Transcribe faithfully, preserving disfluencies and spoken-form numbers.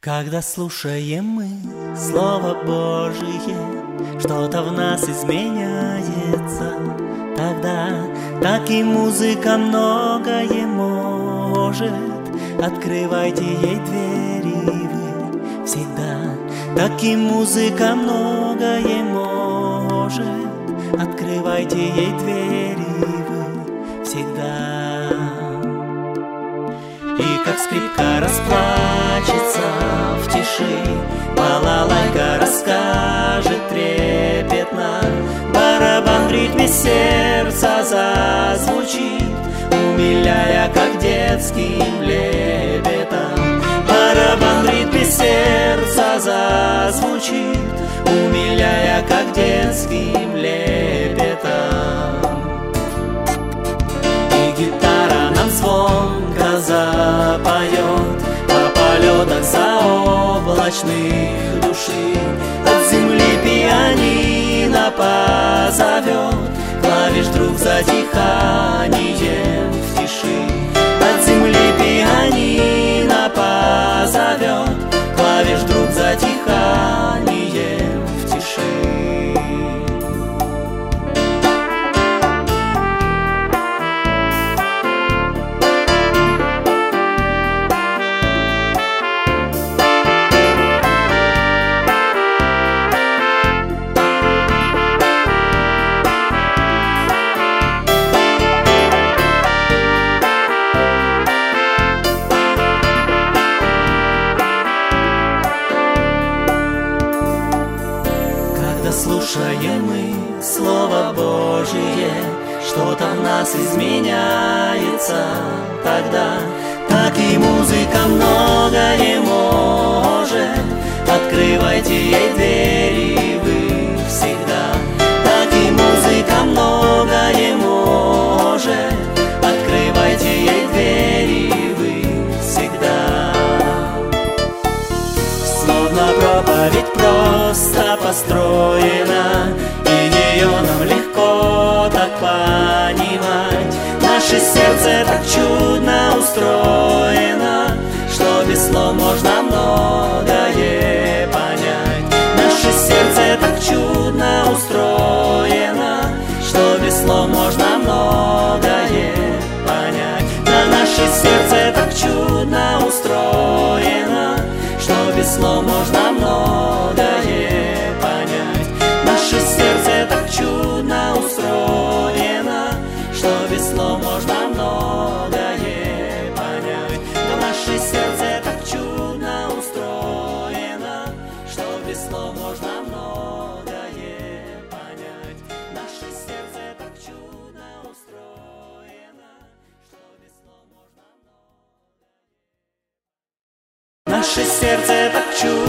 Когда слушаем мы Слово Божие, что-то в нас изменяется. Тогда так и музыка многое может. Открывайте ей двери вы всегда. Так и музыка многое может. Открывайте ей двери вы всегда. И как скрипка расплачется в тиши, балалайка расскажет трепетно, барабан в ритме сердца зазвучит, умиляя, как детским лепетом. Барабан в ритме сердца зазвучит, умиляя, как детским лепетом. И гитара нам звонко запоет по полетах заоблачных души. От земли пианино позовет, клавиш вдруг затиханием в тиши. От земли пианино позовет, клавиш вдруг затиханием в тиши. Слушаем мы Слово Божие, что-то в нас изменяется. Тогда так и музыка многое может. Открывайте ей двери вы всегда. Так и музыка многое может. Открывайте ей двери вы всегда. Словно проповедь просто построена, и ее нам легко так понимать. Наше сердце так чудно устроено, что без слов можно многое понять. Наше сердце так чудно устроено, что без слов можно многое понять. Да, наше сердце так чудно устроено, что без слов можно многое понять. Наше сердце так чудно устроено, что без слов можно многое понять. Но наше сердце так чудно устроено, что без слов можно многое понять. Наше сердце так чудно устроено, что без слов можно многое. Наше сердце так чудно